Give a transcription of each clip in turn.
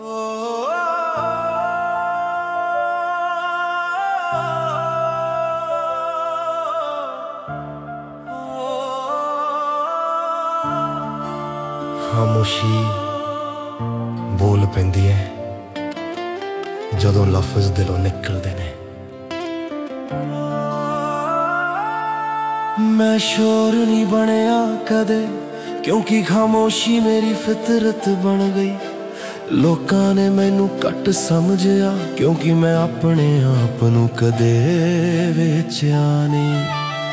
ਖਾਮੋਸ਼ੀ ਬੋਲ ਪੈਂਦੀ ਹੈ ਜਦੋਂ ਲਫ਼ਜ਼ ਦਿਲੋਂ ਨਿਕਲਦੇ ਨੇ। ਮੈਂ ਸ਼ੋਰ ਨਹੀਂ ਬਣਿਆ ਕਦੇ, ਕਿਉਂਕਿ ਖਾਮੋਸ਼ੀ ਮੇਰੀ ਫਿਤਰਤ ਬਣ ਗਈ। ਲੋਕਾਂ ਨੇ ਮੈਨੂੰ ਘੱਟ ਸਮਝਿਆ, ਕਿਉਂਕਿ ਮੈਂ ਆਪਣੇ ਆਪ ਨੂੰ ਕਦੇ ਵੇਚਿਆ ਨਹੀਂ।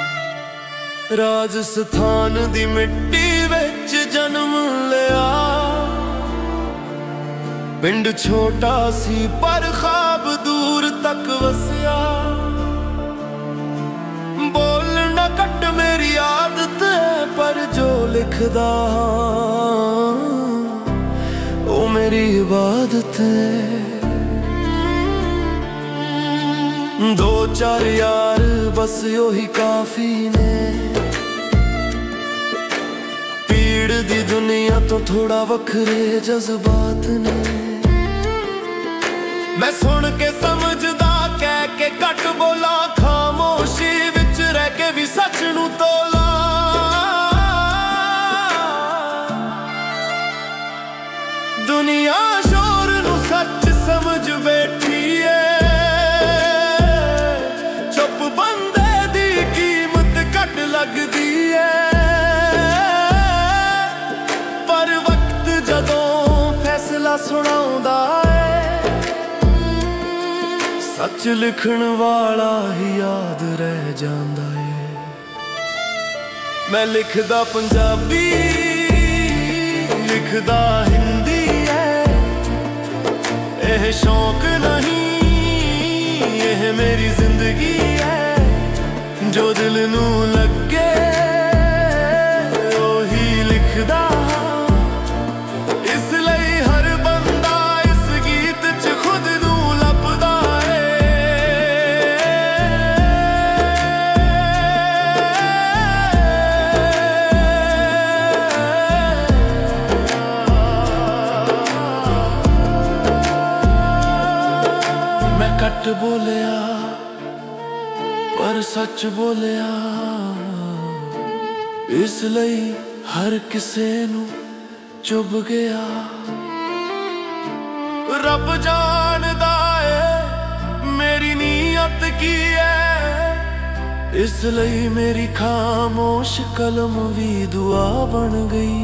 ਰਾਜਸਥਾਨ ਦੀ ਮਿੱਟੀ ਵਿੱਚ ਜਨਮ ਲਿਆ, ਪਿੰਡ ਛੋਟਾ ਸੀ ਪਰ ਖ਼ਾਬ ਦੂਰ ਤੱਕ ਵਸਿਆ। ਬੋਲਣਾ ਘੱਟ ਮੇਰੀ ਆਦਤ ਹੈ, ਪਰ ਜੋ ਲਿਖਦਾ ਉਹ ਮੇਰੀ ਇਬਾਦਤ ਹੈ। ਦੋ ਚਾਰ ਯਾਰ ਬਸ ਉਹੀ ਕਾਫੀ ਨੇ, ਭੀੜ ਦੀ ਦੁਨੀਆ ਤੋਂ ਥੋੜਾ ਵੱਖਰੇ ਜਜ਼ਬਾਤ ਨੇ। ਮੈਂ ਸੁਣ ਕੇ ਸਮਝਦਾ, ਕਹਿ ਕੇ ਘੱਟ ਬੋਲਾਂ, ਖਾਮੋਸ਼ੀ ਵਿੱਚ ਰਹਿ ਕੇ ਵੀ ਸੱਚ ਨੂੰ ਤੋਲਾਂ। ਦੁਨੀਆ ਸ਼ੋਰ ਨੂੰ ਸੱਚ ਸਮਝ ਬੈਠੀ ਏ, ਚੁੱਪ ਬੰਦੇ ਦੀ ਕੀਮਤ ਘੱਟ ਲੱਗਦੀ ਏ। ਪਰ ਵਕਤ ਜਦੋਂ ਫੈਸਲਾ ਸੁਣਾਉਂਦਾ ਏ, ਸੱਚ ਲਿਖਣ ਵਾਲਾ ਹੀ ਯਾਦ ਰਹਿ ਜਾਂਦਾ ਏ। ਮੈਂ ਲਿਖਦਾ ਪੰਜਾਬੀ, ਲਿਖਦਾ ਹਿੰਦੀ ਏ। ਇਹ ਸ਼ੌਕ ਨਹੀਂ, ਇਹ ਮੇਰੀ ਜ਼ਿੰਦਗੀ ਏ। ਜੋ ਦਿਲ ਨੂੰ ਲੱਗੇ ਉਹੀ ਲਿਖਦਾ। ਇਸ ਲਈ ਹਰ ਬੰਦਾ ਇਸ ਗੀਤ 'ਚ ਖੁਦ ਨੂੰ ਲੱਭਦਾ ਏ। ਮੈਂ ਘੱਟ ਬੋਲਿਆ ਪਰ ਸੱਚ ਬੋਲਿਆ, ਇਸ ਲਈ ਹਰ ਕਿਸੇ ਨੂੰ ਚੁੱਭ ਗਿਆ। ਰੱਬ ਜਾਣਦਾ ਏ ਮੇਰੀ ਨੀਅਤ ਕੀ ਏ, ਇਸ ਲਈ ਮੇਰੀ ਖਾਮੋਸ਼ ਕਲਮ ਵੀ ਦੁਆ ਬਣ ਗਈ।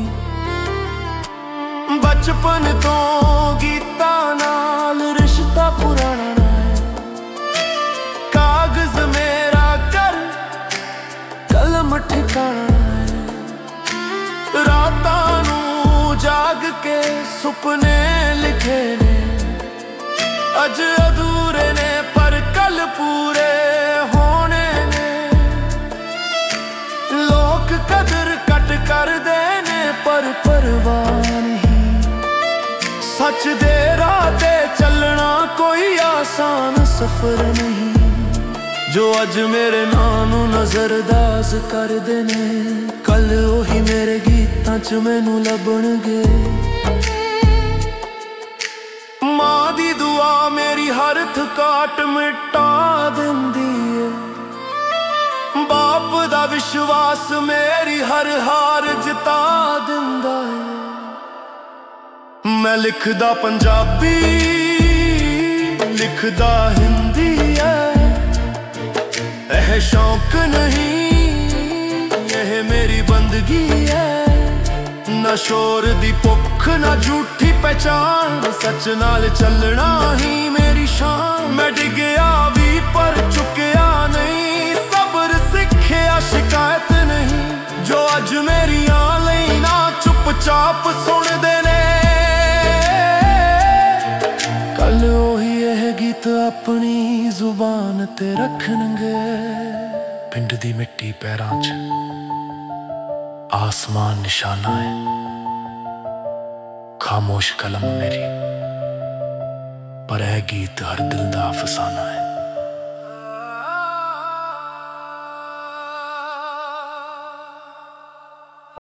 ਬਚਪਨ ਤੋਂ ਗੀਤਾਂ ਨਾਲ ਰਿਸ਼ਤਾ ਪੁਰਾਣਾ ਏ, ਕਾਗਜ਼ ਮੇਰਾ ਘਰ, ਕਲਮ ਠਿਕਾਣਾ ਏ। ਰਾਤਾਂ ਨੂੰ ਜਾਗ ਕੇ ਸੁਪਨੇ ਲਿਖੇ ਨੇ, ਅੱਜ ਅਧੂਰੇ ਨੇ ਪਰ ਕੱਲ ਪੂਰੇ ਹੋਣੇ ਨੇ। ਲੋਕ ਕਦਰ ਘੱਟ ਕਰਦੇ ਨੇ ਪਰ ਪਰਵਾਹ ਨਹੀਂ, ਸੱਚ ਦੇ ਰਾਹ ਤੇ ਚੱਲਣਾ ਕੋਈ ਆਸਾਨ ਸਫ਼ਰ ਨਹੀਂ। ਜੋ ਅੱਜ ਮੇਰੇ ਨਾਂ ਨੂੰ ਨਜ਼ਰਅੰਦਾਜ਼ ਕਰਦੇ ਨੇ, ਕੱਲ ਉਹੀ ਮੇਰੇ ਗੀਤਾਂ 'ਚ ਮੈਨੂੰ ਲੱਭਣਗੇ। ਮਾਂ ਦੀ ਦੁਆ ਮੇਰੀ ਹਰ ਥਕਾਟ ਮਿਟਾ ਦਿੰਦੀ ਏ, ਬਾਪ ਦਾ ਵਿਸ਼ਵਾਸ ਮੇਰੀ ਹਰ ਹਾਰ ਜਿਤਾ ਦਿੰਦਾ ਏ। ਮੈਂ ਲਿਖਦਾ ਪੰਜਾਬੀ, ਲਿਖਦਾ ਹਿੰਦੀ ਏ। ਇਹ ਸ਼ੌਕ ਨਹੀਂ, ਇਹ ਮੇਰੀ ਬੰਦਗੀ ਏ। ਨਾ ਸ਼ੋਰ ਦੀ ਭੁੱਖ, ਨਾ ਝੂਠੀ ਪਹਿਚਾਨ, ਸੱਚ ਨਾਲ ਚੱਲਣਾ ਹੀ ਮੇਰੀ ਸ਼ਾਨ। ਮੈਂ ਡਿੱਗਿਆ ਵੀ ਪਰ ਝੁਕਿਆ ਨਹੀਂ, ਸਬਰ ਸਿੱਖਿਆ ਸ਼ਿਕਾਇਤ ਨਹੀਂ। ਜੋ ਅੱਜ ਮੇਰੀਆਂ ਲਈ ਨਾ ਚੁੱਪਚਾਪ ਸੁਣਦੇ ਨੇ, ਕੱਲ ਉਹੀ ਇਹ ਗੀਤ ਆਪਣੀ ਜ਼ੁਬਾਨ ਤੇ ਰੱਖਣਗੇ। ਪਿੰਡ ਦੀ ਮਿੱਟੀ ਪੈਰਾਂ 'ਚ, ਆਸਮਾਨ ਨਿਸ਼ਾਨਾ ਹੈ। ਖਾਮੋਸ਼ ਕਲਮ ਮੇਰੀ, ਪਰ ਇਹ ਗੀਤ ਹਰ ਦਿਲ ਦਾ ਅਫਸਾਨਾ ਹੈ।